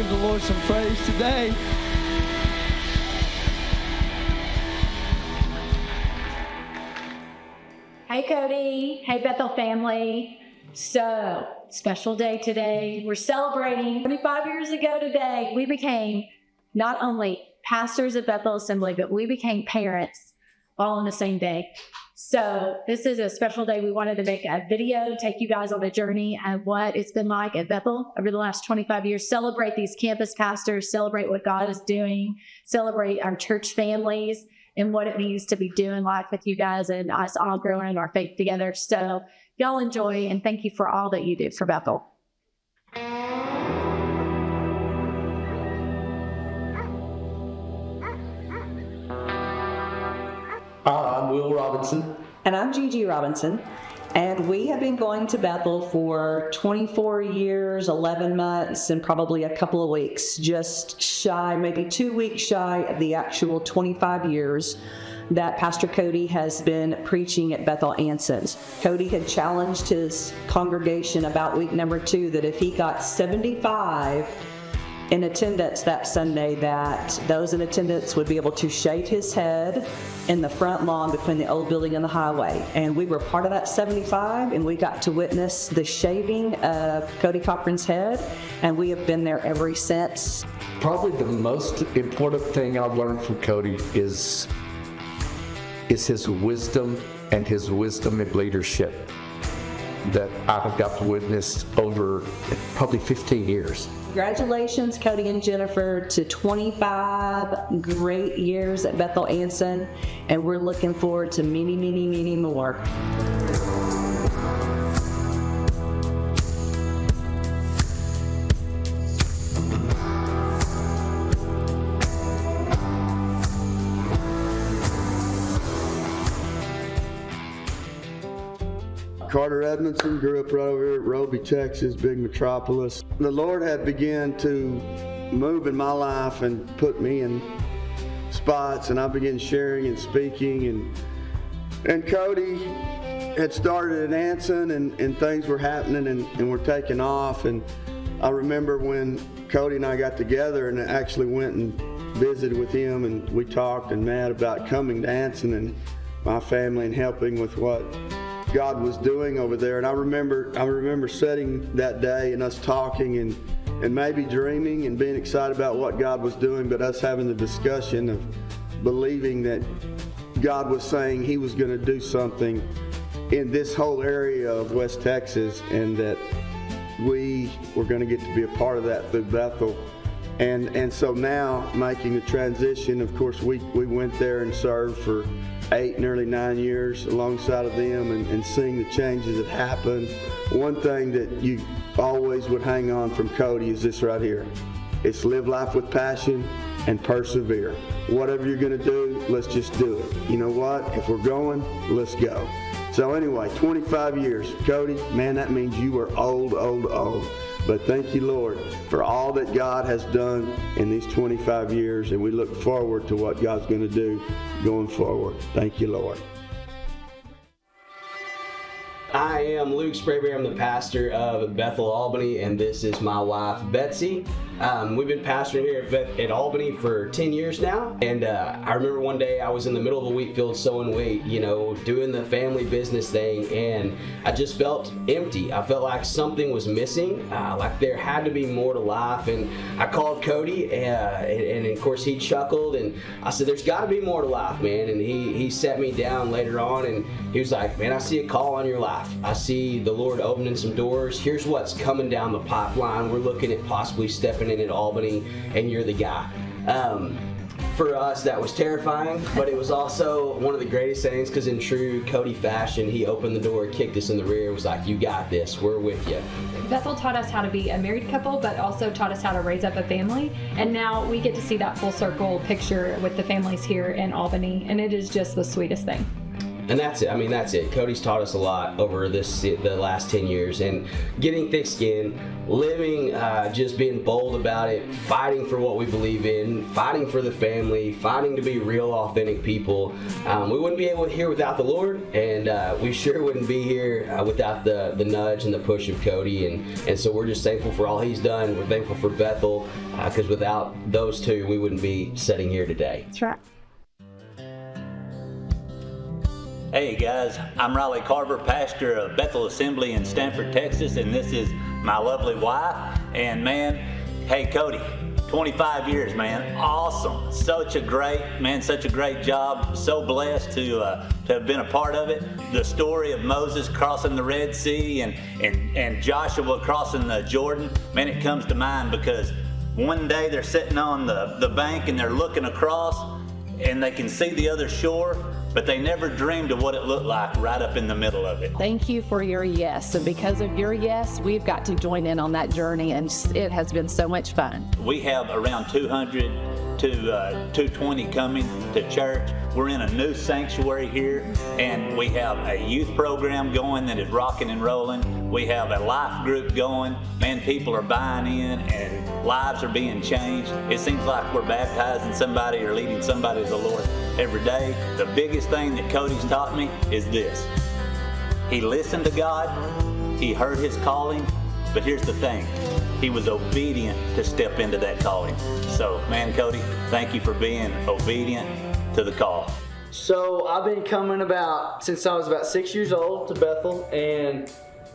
give the Lord some praise today. Hey Cody, hey Bethel family. So, special day today. We're celebrating 25 years ago today. We became not only pastors at Bethel Assembly, but we became parents all on the same day. So this is a special day. We wanted to make a video, take you guys on a journey of what it's been like at Bethel over the last 25 years. Celebrate these campus pastors, celebrate what God is doing, celebrate our church families and what it means to be doing life with you guys and us all growing in our faith together. So y'all enjoy, and thank you for all that you do for Bethel. I'm Will Robinson. And I'm Gigi Robinson. And we have been going to Bethel for 24 years, 11 months, and probably a couple of weeks, just shy, maybe 2 weeks shy of the actual 25 years that Pastor Cody has been preaching at Bethel Anson's. Cody had challenged his congregation about week number 2 that if he got 75 in attendance that Sunday, that those in attendance would be able to shave his head in the front lawn between the old building and the highway. And we were part of that 75, and we got to witness the shaving of Cody Cochran's head, and we have been there ever since. Probably the most important thing I've learned from Cody is his wisdom and his wisdom in leadership that I have got to witness over probably 15 years. Congratulations, Cody and Jennifer, to 25 great years at Bethel Anson, and we're looking forward to many, many, many more. Carter Edmondson, grew up right over here at Roby, Texas, big metropolis. The Lord had begun to move in my life and put me in spots, and I began sharing and speaking, and Cody had started at Anson, and things were happening and were taking off. And I remember when Cody and I got together and actually went and visited with him, and we talked and met about coming to Anson and my family and helping with what God was doing over there. And I remember sitting that day and us talking and maybe dreaming and being excited about what God was doing, but us having the discussion of believing that God was saying He was going to do something in this whole area of West Texas, and that we were going to get to be a part of that through Bethel. And so now, making the transition, of course, we went there and served for 8, nearly 9 years alongside of them, and seeing the changes that happened. One thing that you always would hang on from Cody is this right here. It's live life with passion and persevere. Whatever you're going to do, let's just do it. You know what? If we're going, let's go. So anyway, 25 years. Cody, man, that means you are old. But thank you, Lord, for all that God has done in these 25 years, and we look forward to what God's going to do going forward. Thank you, Lord. I am Luke Sprayberry. I'm the pastor of Bethel Albany, and this is my wife, Betsy. We've been pastoring here at Albany for 10 years now, and I remember one day I was in the middle of a wheat field sowing wheat, doing the family business thing, and I just felt empty. I felt like something was missing, like there had to be more to life, and I called Cody, and of course he chuckled, and I said, there's got to be more to life, man, and he sat me down later on, and he was like, man, I see a call on your life. I see the Lord opening some doors. Here's what's coming down the pipeline. We're looking at possibly stepping in at Albany, and you're the guy. For us, that was terrifying, but it was also one of the greatest things, because in true Cody fashion, he opened the door, kicked us in the rear, was like, you got this, we're with you. Bethel taught us how to be a married couple, but also taught us how to raise up a family, and now we get to see that full circle picture with the families here in Albany, and it is just the sweetest thing. And that's it. I mean, that's it. Cody's taught us a lot over the last 10 years, and getting thick skin, living, just being bold about it, fighting for what we believe in, fighting for the family, fighting to be real, authentic people. We wouldn't be able to hear without the Lord, and we sure wouldn't be here without the nudge and the push of Cody. And so we're just thankful for all he's done. We're thankful for Bethel, because without those two, we wouldn't be sitting here today. That's right. Hey guys, I'm Riley Carver, pastor of Bethel Assembly in Stanford, Texas, and this is my lovely wife. And man, hey Cody, 25 years, man, awesome. Such a great job. So blessed to have been a part of it. The story of Moses crossing the Red Sea and Joshua crossing the Jordan, man, it comes to mind because one day they're sitting on the bank and they're looking across and they can see the other shore, but they never dreamed of what it looked like right up in the middle of it. Thank you for your yes. And because of your yes, we've got to join in on that journey, and it has been so much fun. We have around 200 to 220 coming to church. We're in a new sanctuary here, and we have a youth program going that is rocking and rolling. We have a life group going. Man, people are buying in and lives are being changed. It seems like we're baptizing somebody or leading somebody to the Lord every day. The biggest thing that Cody's taught me is this. He listened to God, he heard his calling, but here's the thing. He was obedient to step into that calling. So, man, Cody, thank you for being obedient to the call. So I've been coming since I was about 6 years old to Bethel, and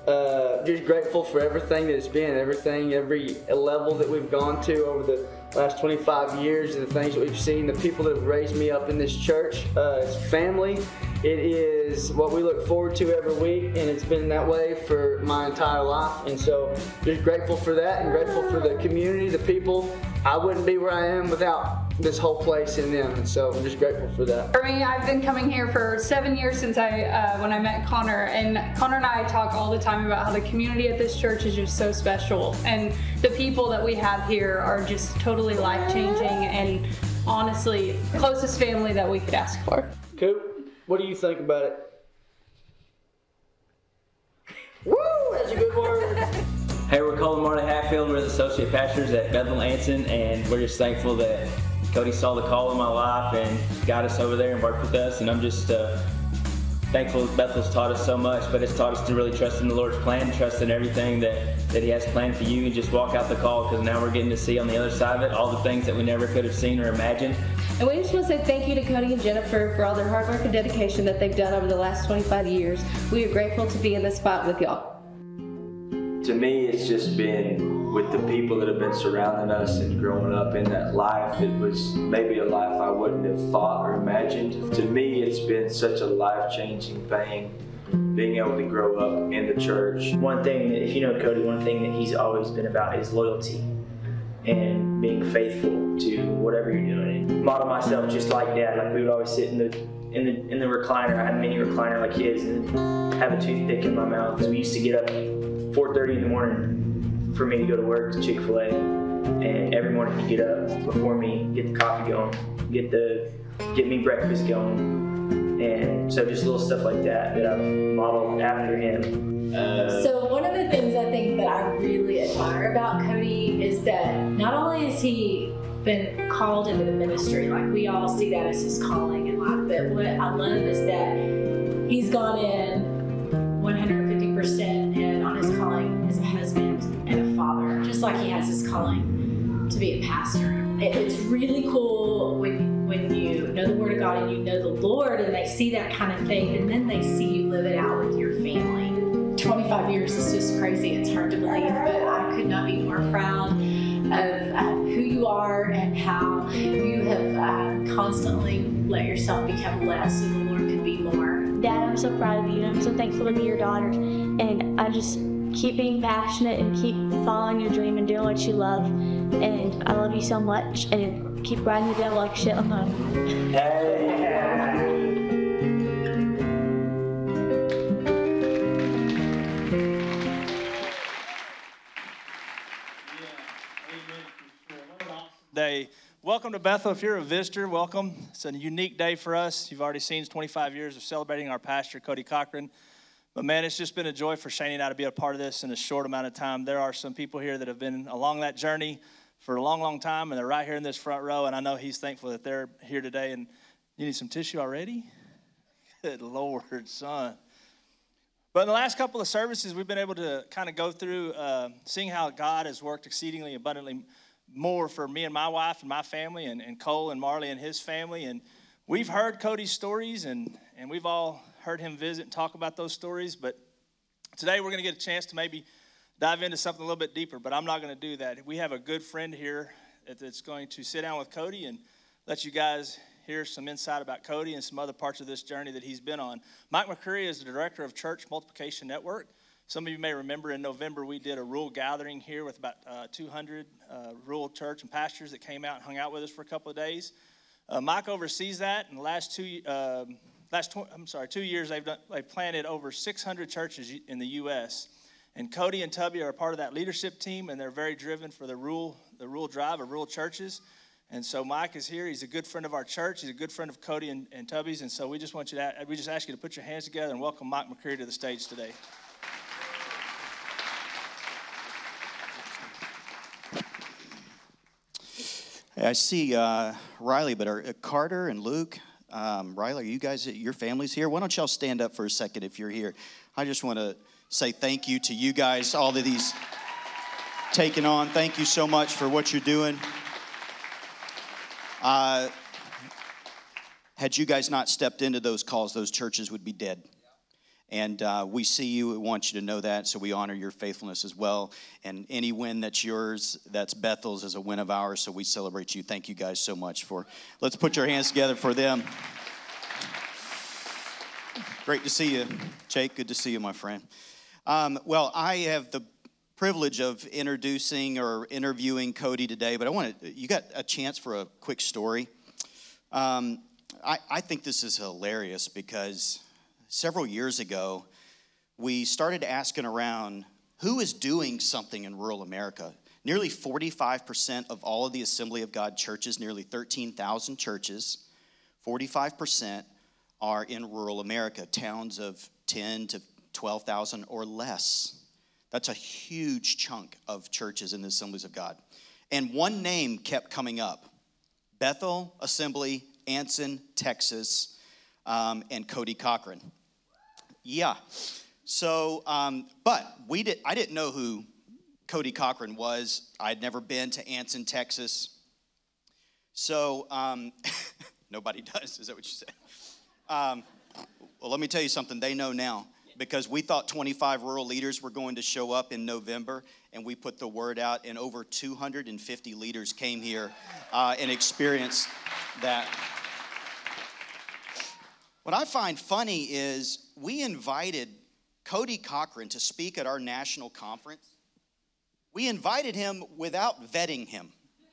just grateful for everything that it's been, every level that we've gone to over the last 25 years, and the things that we've seen, the people that have raised me up in this church. It's family. It is what we look forward to every week, and it's been that way for my entire life. And so just grateful for that, and grateful for the community, the people. I wouldn't be where I am without this whole place and them, and so I'm just grateful for that. For me, I've been coming here for 7 years since when I met Connor, and Connor and I talk all the time about how the community at this church is just so special, and the people that we have here are just totally life-changing and honestly closest family that we could ask for. Coop, what do you think about it? Woo, that's a good word. Hey, we're Colin Marty Hatfield. We're the associate pastors at Bethel Anson, and we're just thankful that Cody saw the call in my life and got us over there and worked with us. And I'm just thankful Bethel's taught us so much, but it's taught us to really trust in the Lord's plan, trust in everything that He has planned for you, and just walk out the call, because now we're getting to see on the other side of it all the things that we never could have seen or imagined. And we just want to say thank you to Cody and Jennifer for all their hard work and dedication that they've done over the last 25 years. We are grateful to be in this spot with y'all. To me, it's just been with the people that have been surrounding us and growing up in that life. It was maybe a life I wouldn't have thought or imagined. To me, it's been such a life-changing thing, being able to grow up in the church. One thing that, if you know Cody, one thing that he's always been about is loyalty and being faithful to whatever you're doing. Model myself just like Dad. Like, we would always sit in the recliner. I had a mini recliner like his, and have a toothpick in my mouth. So we used to get up 4:30 in the morning for me to go to work to Chick-fil-A, and every morning he'd get up before me, get the coffee going, get me breakfast going, and so just little stuff like that I've modeled after him. So one of the things I think that I really admire about Cody is that not only has he been called into the ministry, like we all see that as his calling in life, but what I love is that he's gone in 150% in on his calling as a husband and a father, just like he has his calling to be a pastor. It's really cool when you know the Word of God and you know the Lord, and they see that kind of faith, and then they see you live it out with your family. 25 years is just crazy. It's hard to believe, but I could not be more proud of who you are and how you have constantly let yourself become less so the Lord could be more. Dad, I'm so proud of you, and I'm so thankful to be your daughter. And I just keep being passionate and keep following your dream and doing what you love. And I love you so much, and keep riding the devil like shit on the They Welcome to Bethel. If you're a visitor, welcome. It's a unique day for us. You've already seen 25 years of celebrating our pastor, Cody Cochran. But man, it's just been a joy for Shani and I to be a part of this in a short amount of time. There are some people here that have been along that journey for a long, long time, and they're right here in this front row, and I know he's thankful that they're here today. And you need some tissue already? Good Lord, son. But in the last couple of services, we've been able to kind of go through seeing how God has worked exceedingly abundantly more for me and my wife and my family, and Cole and Marley and his family. And we've heard Cody's stories, and we've all heard him visit and talk about those stories. But today we're going to get a chance to maybe dive into something a little bit deeper, but I'm not going to do that. We have a good friend here that's going to sit down with Cody and let you guys hear some insight about Cody and some other parts of this journey that he's been on. Mike McCreary is the director of Church Multiplication Network. Some of you may remember in November we did a rural gathering here with about 200 rural church and pastors that came out and hung out with us for a couple of days. Mike oversees that. In the last 2 years, they've planted over 600 churches in the U.S. And Cody and Tubby are a part of that leadership team, and they're very driven for the rural drive of rural churches. And so Mike is here. He's a good friend of our church. He's a good friend of Cody and Tubby's. And so we just ask you to put your hands together and welcome Mike McCreary to the stage today. I see Riley, but are Carter and Luke, Riley, are you guys, your family's here? Why don't y'all stand up for a second if you're here? I just want to say thank you to you guys, all of these taken on. Thank you so much for what you're doing. Had you guys not stepped into those calls, those churches would be dead. And we see you. We want you to know that, so we honor your faithfulness as well. And any win that's yours, that's Bethel's, is a win of ours, so we celebrate you. Thank you guys so much for, let's put your hands together for them. Great to see you, Jake. Good to see you, my friend. Well, I have the privilege of introducing or interviewing Cody today, but you got a chance for a quick story. I think this is hilarious because several years ago, we started asking around who is doing something in rural America. Nearly 45% of all of the Assembly of God churches, nearly 13,000 churches, 45% are in rural America, towns of 10 to 12,000 or less. That's a huge chunk of churches in the Assemblies of God. And one name kept coming up: Bethel Assembly, Anson, Texas, and Cody Cochran. Yeah. So, but I didn't know who Cody Cochran was. I'd never been to Anson, Texas. So, nobody does. Is that what you said? Well, let me tell you something. They know now, because we thought 25 rural leaders were going to show up in November, and we put the word out, and over 250 leaders came here and experienced that. What I find funny is we invited Cody Cochran to speak at our national conference. We invited him without vetting him.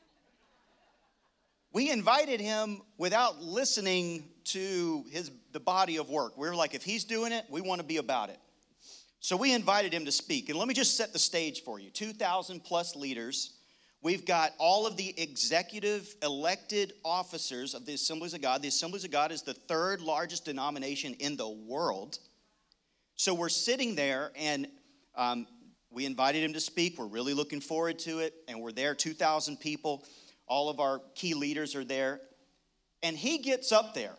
We invited him without listening to the body of work. We were like, if he's doing it, we want to be about it. So we invited him to speak. And let me just set the stage for you. 2,000 plus leaders. We've got all of the executive elected officers of the Assemblies of God. The Assemblies of God is the third largest denomination in the world. So we're sitting there, and we invited him to speak. We're really looking forward to it. And we're there, 2,000 people. All of our key leaders are there. And he gets up there.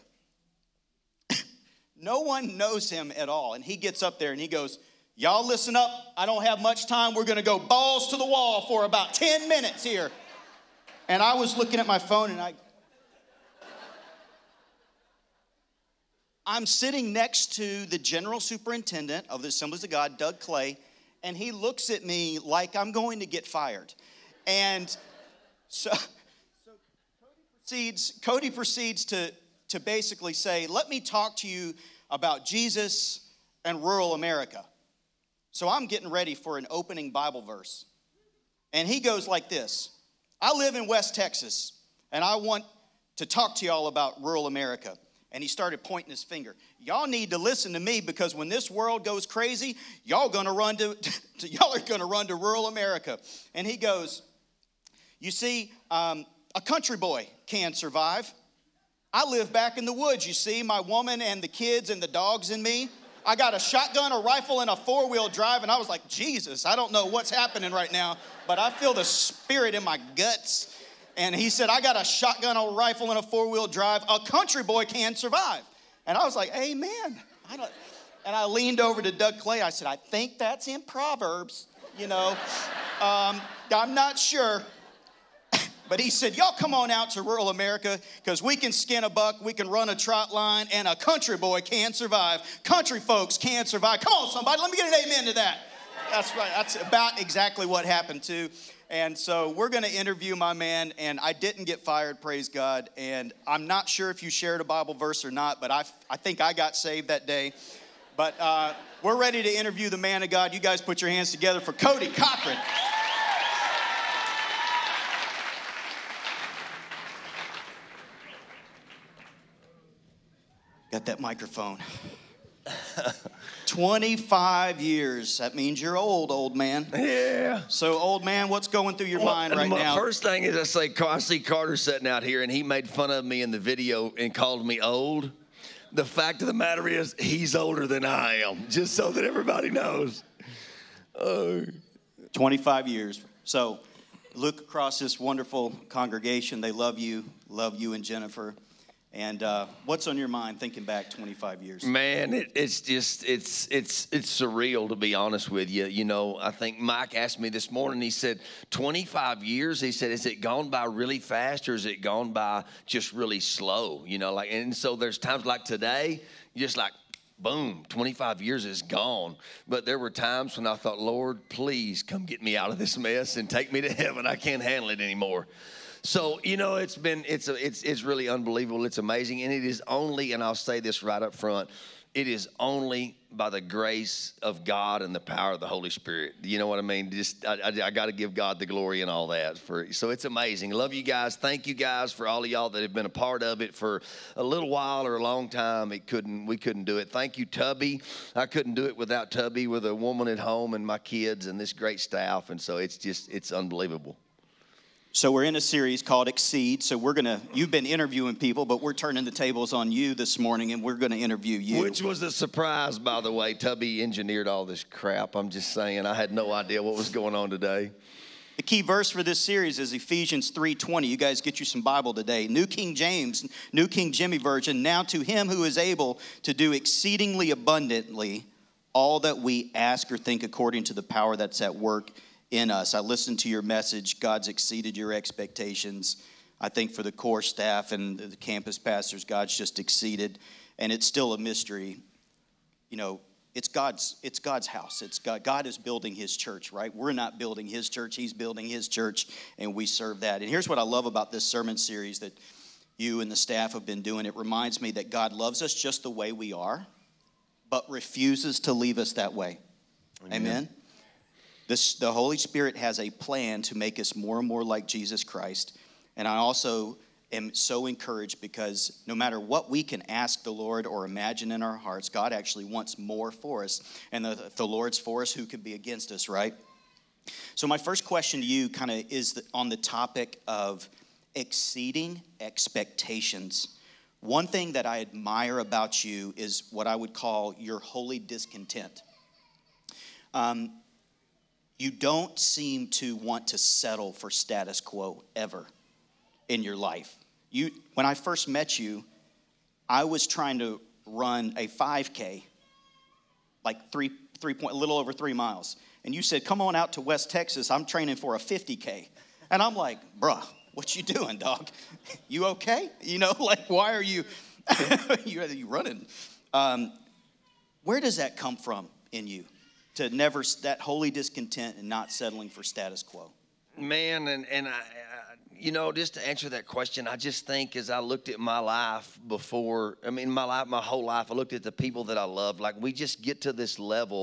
No one knows him at all. And he gets up there and he goes, y'all listen up. I don't have much time. We're going to go balls to the wall for about 10 minutes here. And I was looking at my phone, and I'm sitting next to the general superintendent of the Assemblies of God, Doug Clay, and he looks at me like I'm going to get fired. And so Cody proceeds to basically say, let me talk to you about Jesus and rural America. So I'm getting ready for an opening Bible verse. And he goes like this: I live in West Texas, and I want to talk to y'all about rural America. And he started pointing his finger. Y'all need to listen to me, because when this world goes crazy, y'all are going to run to rural America. And he goes, you see, a country boy can survive. I live back in the woods, you see, my woman and the kids and the dogs and me. I got a shotgun, a rifle, and a four-wheel drive, and I was like, Jesus, I don't know what's happening right now, but I feel the spirit in my guts. And he said, I got a shotgun, a rifle, and a four-wheel drive. A country boy can survive. And I was like, amen. And I leaned over to Doug Clay. I said, I think that's in Proverbs, you know. I'm not sure. But he said, y'all come on out to rural America because we can skin a buck, we can run a trot line, and a country boy can survive. Country folks can survive. Come on, somebody, let me get an amen to that. That's right. That's about exactly what happened, too. And so we're going to interview my man, and I didn't get fired, praise God. And I'm not sure if you shared a Bible verse or not, but I think I got saved that day. But we're ready to interview the man of God. You guys put your hands together for Cody Cochran. Got that microphone. 25 years. That means you're old man. Yeah. So, old man, what's going through your mind right now? First thing is I see Carter sitting out here, and he made fun of me in the video and called me old. The fact of the matter is, he's older than I am, just so that everybody knows. 25 years. So, look across this wonderful congregation. They love you and Jennifer. And what's on your mind thinking back 25 years? Man, it's surreal, to be honest with you. You know, I think Mike asked me this morning, he said, 25 years, he said, has it gone by really fast or has it gone by just really slow? You know, like, and so there's times like today, just like, boom, 25 years is gone. But there were times when I thought, Lord, please come get me out of this mess and take me to heaven. I can't handle it anymore. So, you know, it's really unbelievable. It's amazing. And it is only, and I'll say this right up front, it is only by the grace of God and the power of the Holy Spirit. You know what I mean? I got to give God the glory and all that. So it's amazing. Love you guys. Thank you guys for all of y'all that have been a part of it for a little while or a long time. We couldn't do it. Thank you, Tubby. I couldn't do it without Tubby, with a woman at home and my kids and this great staff. And so it's unbelievable. So we're in a series called Exceed. So you've been interviewing people, but we're turning the tables on you this morning, and we're going to interview you. Which was a surprise, by the way. Tubby engineered all this crap. I'm just saying, I had no idea what was going on today. The key verse for this series is Ephesians 3:20. You guys get you some Bible today. New King James, New King Jimmy Version. Now to him who is able to do exceedingly abundantly all that we ask or think according to the power that's at work in us. I listened to your message. God's exceeded your expectations. I think for the core staff and the campus pastors, God's just exceeded. And it's still a mystery. You know, it's God's house. It's God is building his church, right? We're not building his church. He's building his church, and we serve that. And here's what I love about this sermon series that you and the staff have been doing. It reminds me that God loves us just the way we are, but refuses to leave us that way. Amen? The Holy Spirit has a plan to make us more and more like Jesus Christ. And I also am so encouraged because no matter what we can ask the Lord or imagine in our hearts, God actually wants more for us. And if the Lord's for us, who could be against us, right? So my first question to you kind of is on the topic of exceeding expectations. One thing that I admire about you is what I would call your holy discontent. You don't seem to want to settle for status quo ever in your life. When I first met you, I was trying to run a 5K, like a little over 3 miles. And you said, come on out to West Texas. I'm training for a 50K. And I'm like, bruh, what you doing, dog? You okay? You know, like, why are you running? Where does that come from in you? To never, that holy discontent and not settling for status quo? Man, and I, you know, just to answer that question, I just think as I looked at my life before, my whole life, I looked at the people that I loved. Like, we just get to this level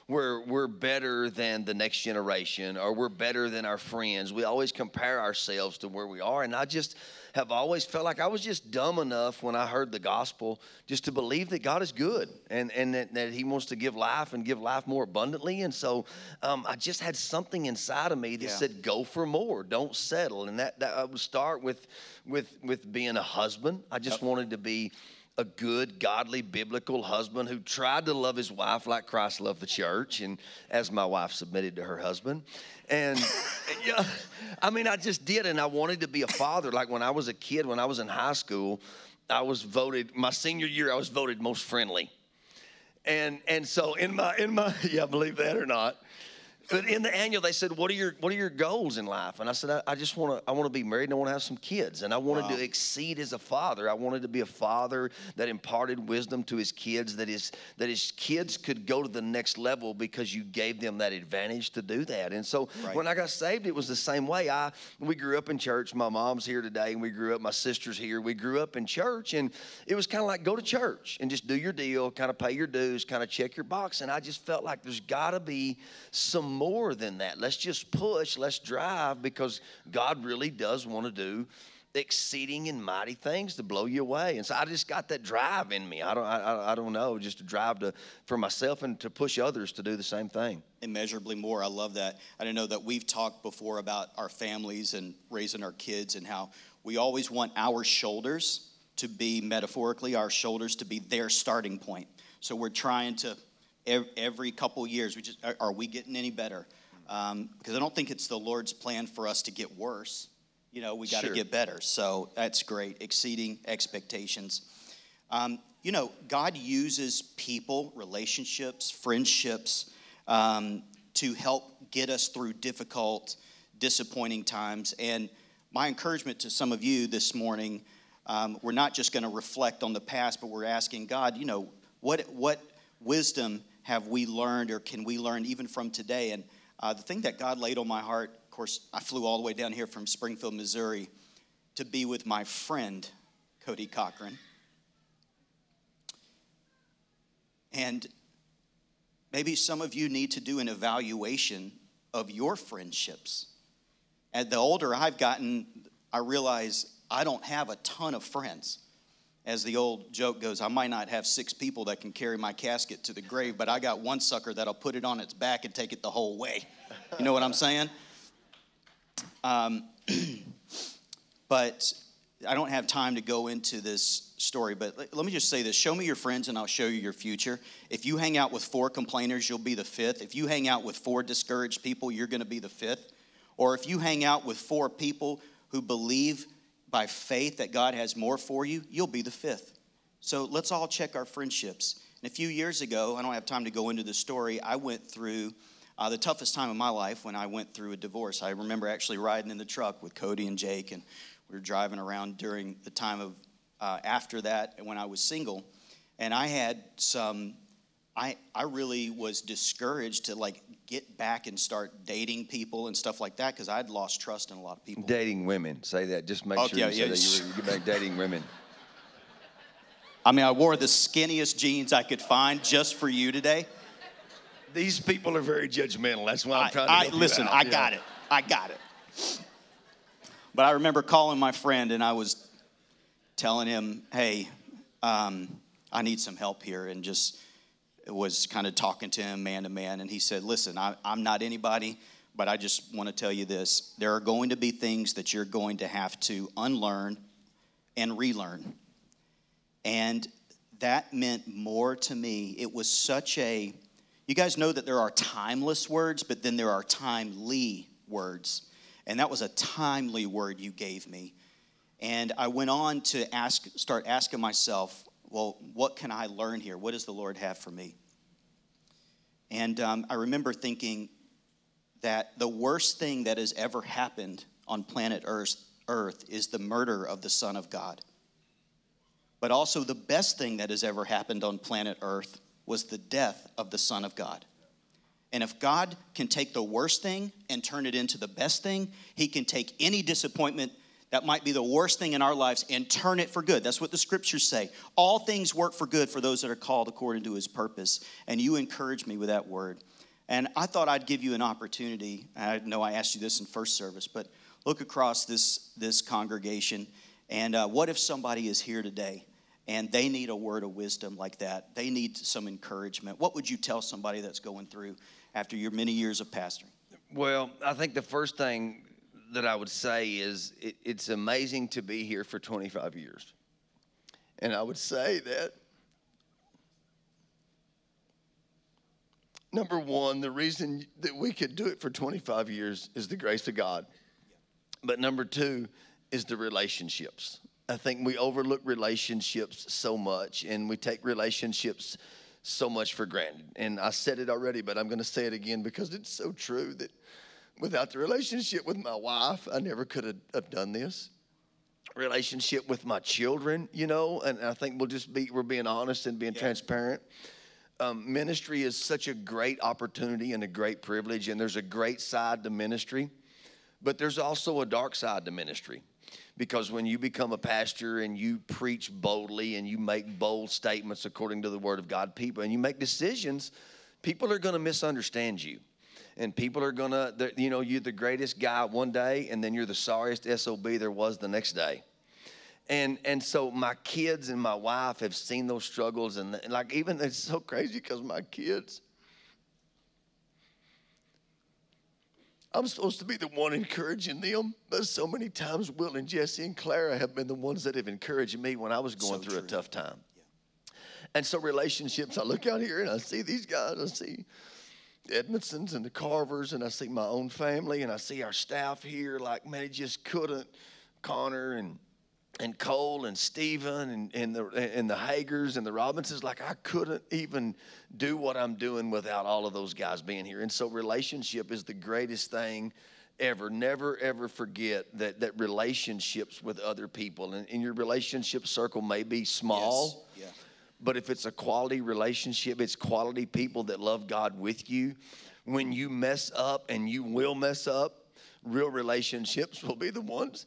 we're better than the next generation, or we're better than our friends. We always compare ourselves to where we are. And I just have always felt like I was just dumb enough when I heard the gospel just to believe that God is good, and that he wants to give life and give life more abundantly. And so I just had something inside of me that said, go for more, don't settle. And that I would start with being a husband. I just wanted to be a good, godly, biblical husband who tried to love his wife like Christ loved the church, and as my wife submitted to her husband. And yeah, I mean, I just did, and I wanted to be a father. Like when I was a kid, when I was in high school, I was voted, my senior year, I was voted most friendly. And so in my yeah, believe that or not. But in the annual, they said, what are your goals in life? And I said, I want to be married, and I want to have some kids. And I wanted to exceed as a father. I wanted to be a father that imparted wisdom to his kids, that his kids could go to the next level because you gave them that advantage to do that. And so when I got saved, it was the same way. We grew up in church. My mom's here today, and we grew up, my sister's here. We grew up in church, and it was kind of like go to church and just do your deal, kind of pay your dues, kind of check your box. And I just felt like there's got to be some more than that. Let's just push, let's drive, because God really does want to do exceeding and mighty things to blow you away. And so I just got that drive in me. I don't know, just to drive for myself and to push others to do the same thing. Immeasurably more. I love that. I didn't know that we've talked before about our families and raising our kids, and how we always want our shoulders to be, metaphorically, our shoulders to be their starting point. So we're trying to, every couple years, are we getting any better? Because I don't think it's the Lord's plan for us to get worse. We got to get better. So that's great. Exceeding expectations. God uses people, relationships, friendships to help get us through difficult, disappointing times. And my encouragement to some of you this morning, we're not just going to reflect on the past, but we're asking God, what wisdom have we learned, or can we learn even from today? And the thing that God laid on my heart, of course, I flew all the way down here from Springfield, Missouri, to be with my friend, Cody Cochran. And maybe some of you need to do an evaluation of your friendships. And the older I've gotten, I realize I don't have a ton of friends. As the old joke goes, I might not have 6 people that can carry my casket to the grave, but I got one sucker that'll put it on its back and take it the whole way. You know what I'm saying? But I don't have time to go into this story, but let me just say this. Show me your friends and I'll show you your future. If you hang out with 4 complainers, you'll be the 5th. If you hang out with 4 discouraged people, you're going to be the 5th. Or if you hang out with 4 people who believe by faith that God has more for you, you'll be the 5th. So let's all check our friendships. And a few years ago, I don't have time to go into the story, I went through the toughest time of my life when I went through a divorce. I remember actually riding in the truck with Cody and Jake, and we were driving around during the time of after that, and when I was single. And I had I really was discouraged to get back and start dating people and stuff like that, because I'd lost trust in a lot of people. Dating women. Say that. Just make sure you say that you get back dating women. I mean, I wore the skinniest jeans I could find just for you today. These people are very judgmental. That's why I'm trying to help you listen, out. I got it. But I remember calling my friend, and I was telling him, hey, I need some help here, and just was kind of talking to him man to man. And he said, listen, I'm not anybody, but I just want to tell you this. There are going to be things that you're going to have to unlearn and relearn. And that meant more to me. It was such a, you guys know that there are timeless words, but then there are timely words. And that was a timely word you gave me. And I went on to start asking myself, well, what can I learn here? What does the Lord have for me? And I remember thinking that the worst thing that has ever happened on planet Earth is the murder of the Son of God. But also the best thing that has ever happened on planet Earth was the death of the Son of God. And if God can take the worst thing and turn it into the best thing, he can take any disappointment that might be the worst thing in our lives and turn it for good. That's what the scriptures say. All things work for good for those that are called according to his purpose. And you encouraged me with that word. And I thought I'd give you an opportunity. I know I asked you this in first service, but look across this congregation. And what if somebody is here today and they need a word of wisdom like that? They need some encouragement. What would you tell somebody that's going through after your many years of pastoring? Well, I think the first thing that I would say is it's amazing to be here for 25 years. And I would say that, number one, the reason that we could do it for 25 years is the grace of God. But number two is the relationships. I think we overlook relationships so much, and we take relationships so much for granted. And I said it already, but I'm going to say it again because it's so true that without the relationship with my wife, I never could have done this. Relationship with my children, you know, and I think we're being honest and being transparent. Ministry is such a great opportunity and a great privilege, and there's a great side to ministry, but there's also a dark side to ministry. Because when you become a pastor and you preach boldly and you make bold statements according to the Word of God, and you make decisions, people are going to misunderstand you. And people are going to, you're the greatest guy one day, and then you're the sorriest SOB there was the next day. And so my kids and my wife have seen those struggles, and like even it's so crazy because my kids, I'm supposed to be the one encouraging them, but so many times Will and Jesse and Clara have been the ones that have encouraged me when I was going through a tough time. Yeah. And so relationships, I look out here and I see these guys, I see the Edmondsons and the Carvers, and I see my own family, and I see our staff here, like, man, it just couldn't. Connor and Cole and Stephen and the Hagers and the Robinsons, like I couldn't even do what I'm doing without all of those guys being here. And so relationship is the greatest thing ever. Never, ever forget that relationships with other people, and your relationship circle may be small, yes. Yeah. But if it's a quality relationship, it's quality people that love God with you. When you mess up, and you will mess up, real relationships will be the ones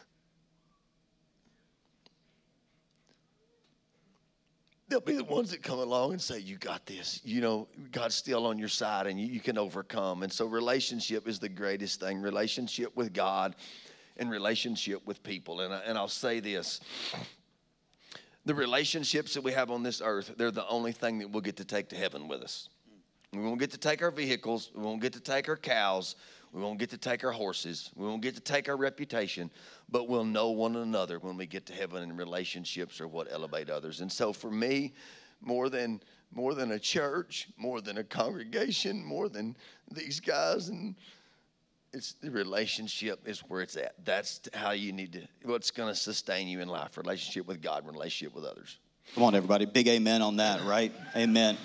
they'll be the ones that come along and say, you got this. You know, God's still on your side, and you can overcome. And so relationship is the greatest thing. Relationship with God and relationship with people. And I'll say this. The relationships that we have on this earth, they're the only thing that we'll get to take to heaven with us. We won't get to take our vehicles. We won't get to take our cows. We won't get to take our horses. We won't get to take our reputation, but we'll know one another when we get to heaven, and relationships are what elevate others. And so for me, more than a church, more than a congregation, more than these guys, and it's the relationship is where it's at. That's how you need to, what's going to sustain you in life, relationship with God, relationship with others. Come on, everybody. Big amen on that, right? Amen.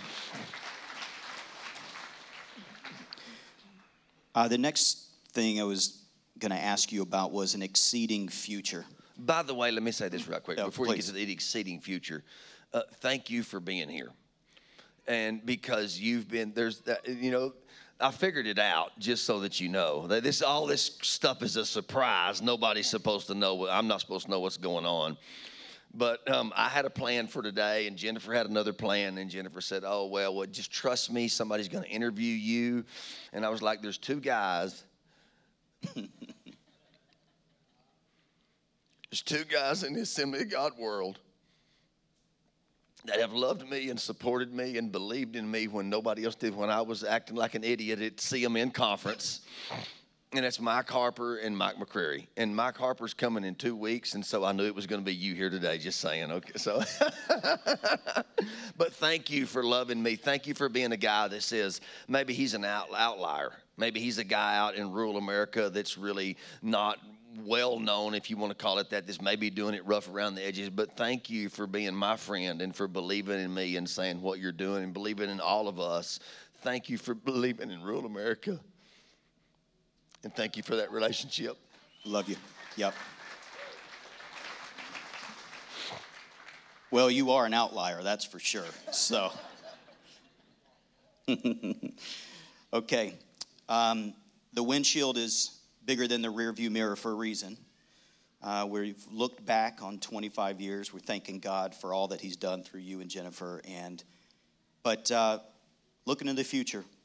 The next thing I was going to ask you about was an exceeding future. By the way, let me say this real quick before please. you get to the exceeding future. Thank you for being here. And because you've been, I figured it out just so that you know. That all this stuff is a surprise. Nobody's supposed to know. I'm not supposed to know what's going on. But I had a plan for today, and Jennifer had another plan, and Jennifer said, well, just trust me. Somebody's going to interview you. And I was like, there's two guys. There's two guys in the Assembly of God world that have loved me and supported me and believed in me when nobody else did, when I was acting like an idiot at CMN conference. And that's Mike Harper and Mike McCreary. And Mike Harper's coming in 2 weeks, and so I knew it was going to be you here today, just saying. Okay, so. But thank you for loving me. Thank you for being a guy that says maybe he's an outlier. Maybe he's a guy out in rural America that's really not well known, if you want to call it that, that's maybe doing it rough around the edges. But thank you for being my friend and for believing in me and saying what you're doing and believing in all of us. Thank you for believing in rural America. And thank you for that relationship. Love you. Yep. Well, you are an outlier, that's for sure. So, okay. The windshield is bigger than the rearview mirror for a reason. We've looked back on 25 years. We're thanking God for all that he's done through you and Jennifer. But looking into the future,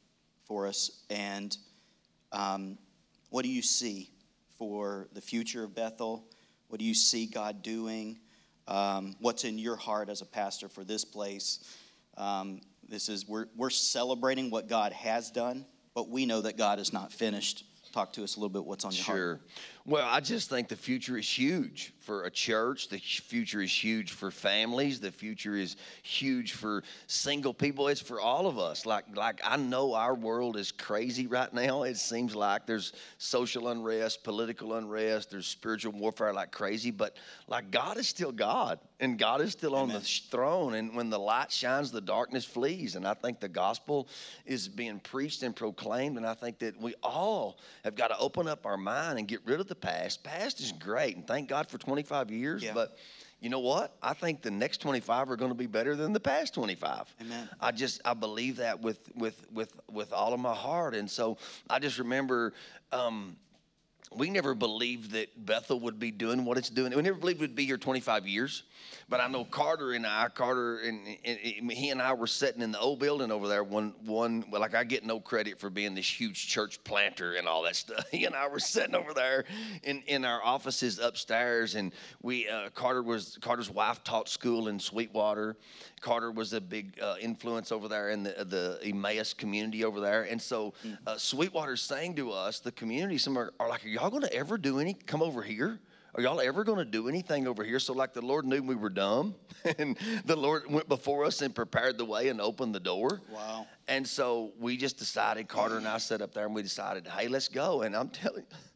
for us. And what do you see for the future of Bethel? What do you see God doing? What's in your heart as a pastor for this place? We're celebrating what God has done, but we know that God is not finished. Talk to us a little bit what's on your heart. Sure. Well, I just think the future is huge for a church. The future is huge for families. The future is huge for single people. It's for all of us. Like I know our world is crazy right now. It seems like there's social unrest, political unrest, there's spiritual warfare like crazy, but like God is still God, and God is still on the throne, and when the light shines, the darkness flees. And I think the gospel is being preached and proclaimed, and I think that we all have got to open up our mind and get rid of the past. Past is great, and thank God for 25 years, but you know what? I think the next 25 are going to be better than the past 25. Amen. I believe that with all of my heart. And so I just remember we never believed that Bethel would be doing what it's doing. We never believed we'd be here 25 years. But I know Carter and he and I were sitting in the old building over there. Like I get no credit for being this huge church planter and all that stuff. He and I were sitting over there in our offices upstairs, and Carter's wife taught school in Sweetwater. Carter was a big influence over there in the Emmaus community over there. And so Sweetwater's saying to us, the community, some are like, are y'all going to ever come over here? Are y'all ever going to do anything over here? So like the Lord knew we were dumb, and the Lord went before us and prepared the way and opened the door. Wow. And so we just decided, Carter and I sat up there and we decided, hey, let's go. And I'm telling you,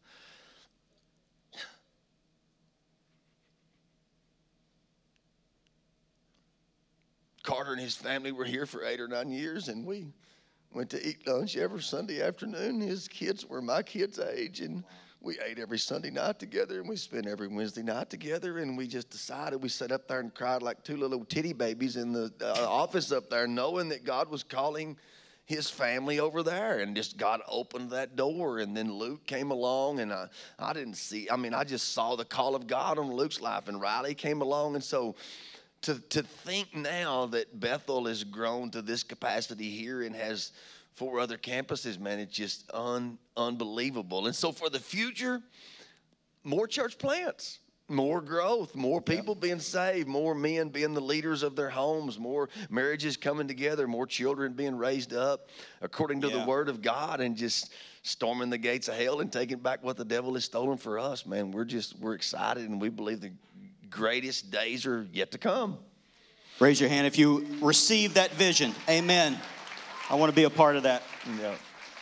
Carter and his family were here for 8 or 9 years, and we went to eat lunch every Sunday afternoon. His kids were my kids' age, and we ate every Sunday night together, and we spent every Wednesday night together, and we just decided, we sat up there and cried like two little titty babies in the office up there, knowing that God was calling his family over there, and just God opened that door. And then Luke came along, and I just saw the call of God on Luke's life, and Riley came along. And so to think now that Bethel has grown to this capacity here and has 4 other campuses, man, it's just unbelievable. And so for the future, more church plants, more growth, more people being saved, more men being the leaders of their homes, more marriages coming together, more children being raised up according to the word of God, and just storming the gates of hell and taking back what the devil has stolen for us, man. We're excited, and we believe the greatest days are yet to come. Raise your hand if you receive that vision. Amen. I want to be a part of that. Yeah.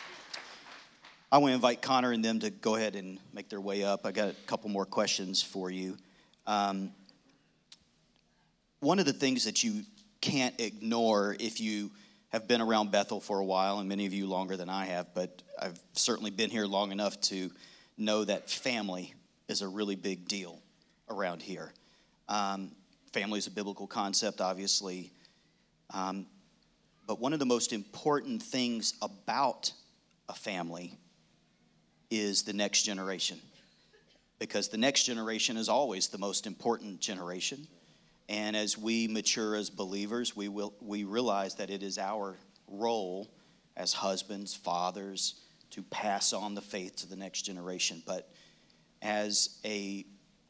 I want to invite Connor and them to go ahead and make their way up. I got a couple more questions for you. One of the things that you can't ignore if you have been around Bethel for a while, and many of you longer than I have, but I've certainly been here long enough to know that family is a really big deal around here. Family is a biblical concept, obviously. But one of the most important things about a family is the next generation, because the next generation is always the most important generation. And as we mature as believers, we realize that it is our role as husbands, fathers, to pass on the faith to the next generation. But as we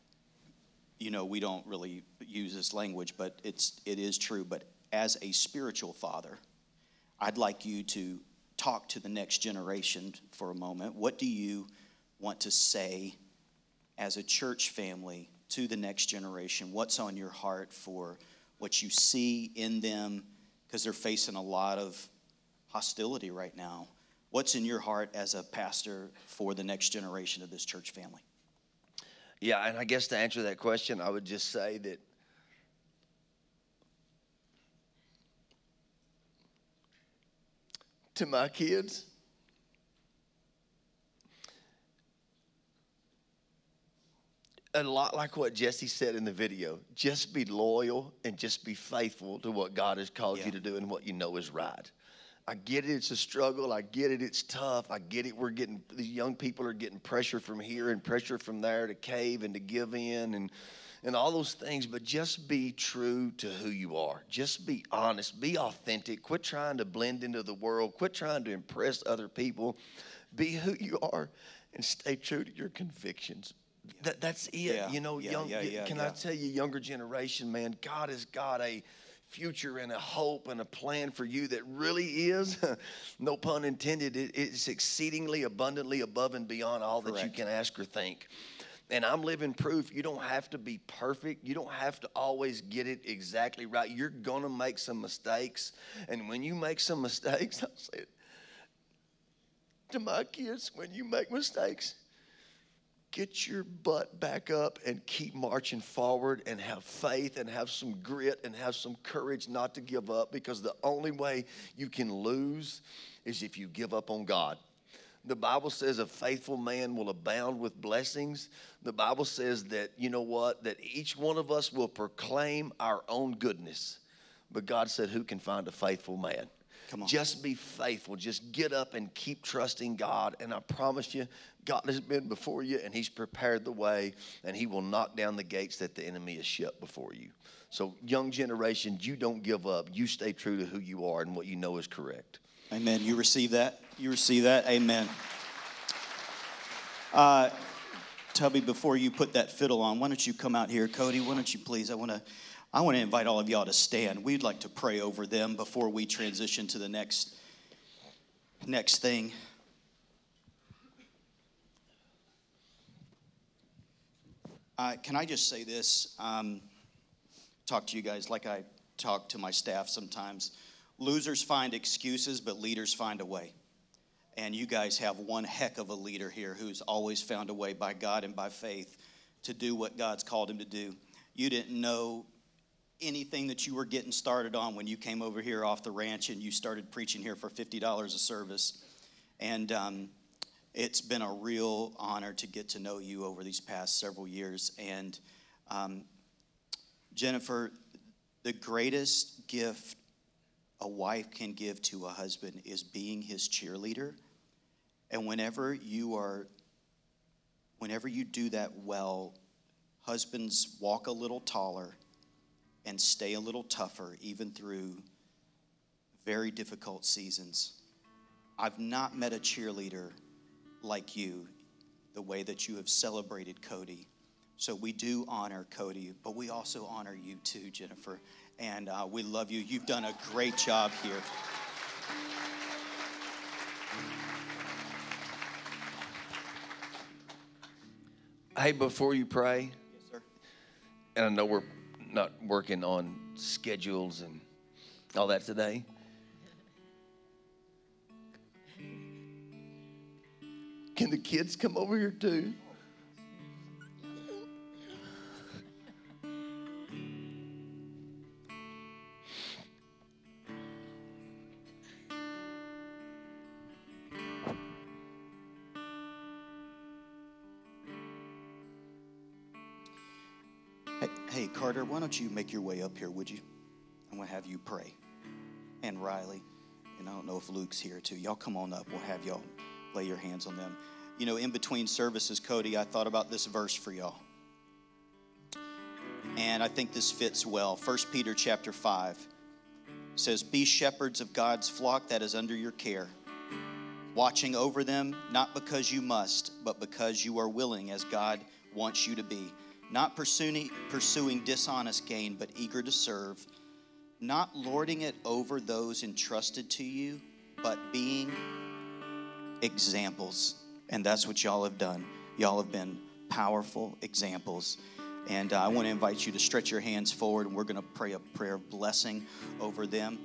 don't really use this language, but it is true. But as a spiritual father, I'd like you to talk to the next generation for a moment. What do you want to say as a church family to the next generation? What's on your heart for what you see in them? Because they're facing a lot of hostility right now. What's in your heart as a pastor for the next generation of this church family? Yeah, and I guess to answer that question, I would just say that to my kids, a lot like what Jesse said in the video, just be loyal and just be faithful to what God has called you to do and what you know is right. I get it, it's a struggle. I get it, it's tough. I get it, these young people are getting pressure from here and pressure from there to cave and to give in. and all those things, but just be true to who you are. Just be honest, be authentic. Quit trying to blend into the world. Quit trying to impress other people. Be who you are and stay true to your convictions. That's it. Yeah. You know, can I tell you, younger generation, man, God has got a future and a hope and a plan for you that really is, no pun intended, it's exceedingly abundantly above and beyond all that you can ask or think. And I'm living proof you don't have to be perfect. You don't have to always get it exactly right. You're going to make some mistakes. And when you make some mistakes, I'll say it to my kids, when you make mistakes, get your butt back up and keep marching forward and have faith and have some grit and have some courage not to give up, because the only way you can lose is if you give up on God. The Bible says a faithful man will abound with blessings. The Bible says that, you know what, that each one of us will proclaim our own goodness. But God said, who can find a faithful man? Come on. Just be faithful. Just get up and keep trusting God. And I promise you, God has been before you, and he's prepared the way, and he will knock down the gates that the enemy has shut before you. So, young generation, you don't give up. You stay true to who you are and what you know is correct. Amen. You receive that? You receive that? Amen. Tubby, before you put that fiddle on, why don't you come out here? Cody, why don't you please? I want to invite all of y'all to stand. We'd like to pray over them before we transition to the next thing. Can I just say this? Talk to you guys like I talk to my staff sometimes. Losers find excuses, but leaders find a way. And you guys have one heck of a leader here who's always found a way by God and by faith to do what God's called him to do. You didn't know anything that you were getting started on when you came over here off the ranch and you started preaching here for $50 a service. And it's been a real honor to get to know you over these past several years. And Jennifer, the greatest gift a wife can give to a husband is being his cheerleader. And whenever you do that well, husbands walk a little taller and stay a little tougher, even through very difficult seasons. I've not met a cheerleader like you, the way that you have celebrated Cody. So we do honor Cody, but we also honor you too, Jennifer. And we love you. You've done a great job here. Hey, before you pray, yes, sir. And I know we're not working on schedules and all that today. Can the kids come over here too? Hey, Carter, why don't you make your way up here, would you? I'm going to have you pray. And Riley, and I don't know if Luke's here too. Y'all come on up. We'll have y'all lay your hands on them. You know, in between services, Cody, I thought about this verse for y'all. And I think this fits well. 1 Peter chapter 5 says, "Be shepherds of God's flock that is under your care, watching over them, not because you must, but because you are willing, as God wants you to be. Not pursuing dishonest gain, but eager to serve, not lording it over those entrusted to you, but being examples." And that's what y'all have done. Y'all have been powerful examples. And I want to invite you to stretch your hands forward, and we're going to pray a prayer of blessing over them.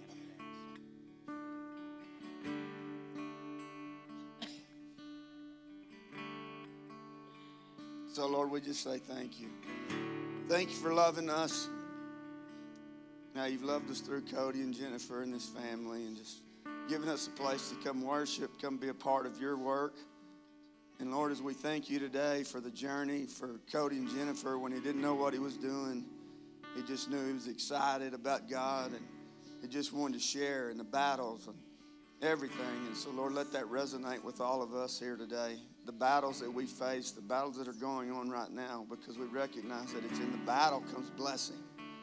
So, Lord, we just say thank you. Thank you for loving us. Now, you've loved us through Cody and Jennifer and this family, and just giving us a place to come worship, come be a part of your work. And, Lord, as we thank you today for the journey for Cody and Jennifer, when he didn't know what he was doing, he just knew he was excited about God, and he just wanted to share in the battles and everything. And so, Lord, let that resonate with all of us here today. the battles that we face, the battles that are going on right now, because we recognize that it's in the battle comes blessing.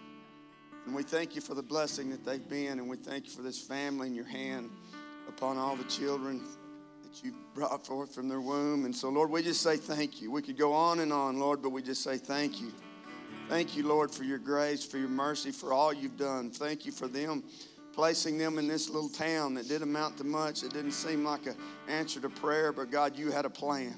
And we thank you for the blessing that they've been, and we thank you for this family in your hand upon all the children that you've brought forth from their womb. And so, Lord, we just say thank you. We could go on and on, Lord, but we just say thank you. Thank you, Lord, for your grace, for your mercy, for all you've done. Thank you for them, placing them in this little town that didn't amount to much. It didn't seem like an answer to prayer, but God, you had a plan.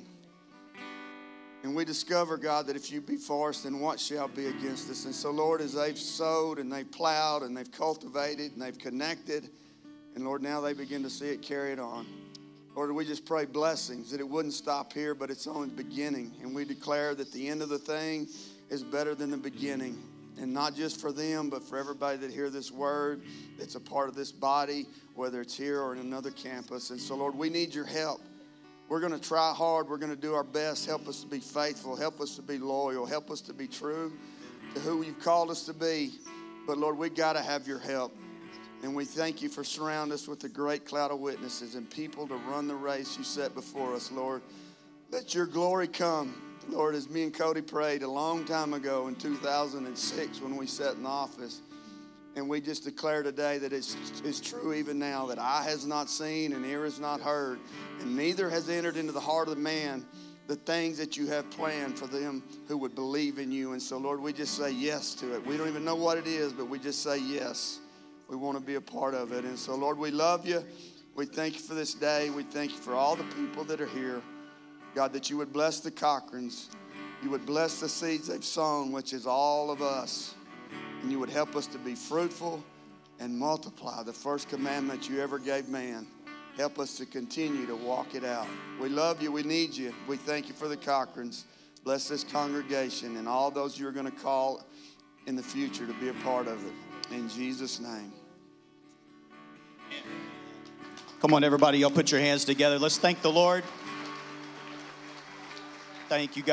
And we discover, God, that if you be for us, then what shall be against us? And so, Lord, as they've sowed and they've plowed and they've cultivated and they've connected, and Lord, now they begin to see it carried on. Lord, we just pray blessings, that it wouldn't stop here, but it's only the beginning. And we declare that the end of the thing is better than the beginning. And not just for them, but for everybody that hear this word, that's a part of this body, whether it's here or in another campus. And so, Lord, we need your help. We're going to try hard. We're going to do our best. Help us to be faithful. Help us to be loyal. Help us to be true to who you've called us to be. But, Lord, we got to have your help. And we thank you for surrounding us with a great cloud of witnesses and people to run the race you set before us, Lord. Let your glory come. Lord, as me and Cody prayed a long time ago in 2006 when we sat in the office, and we just declare today that it's true even now, that eye has not seen and ear has not heard, and neither has entered into the heart of the man the things that you have planned for them who would believe in you. And so, Lord, we just say yes to it. We don't even know what it is, but we just say yes. We want to be a part of it. And so, Lord, we love you. We thank you for this day. We thank you for all the people that are here. God, that you would bless the Cochrans. You would bless the seeds they've sown, which is all of us. And you would help us to be fruitful and multiply, the first commandment you ever gave man. Help us to continue to walk it out. We love you. We need you. We thank you for the Cochrans. Bless this congregation and all those you're going to call in the future to be a part of it. In Jesus' name. Come on, everybody. Y'all put your hands together. Let's thank the Lord. Thank you, God.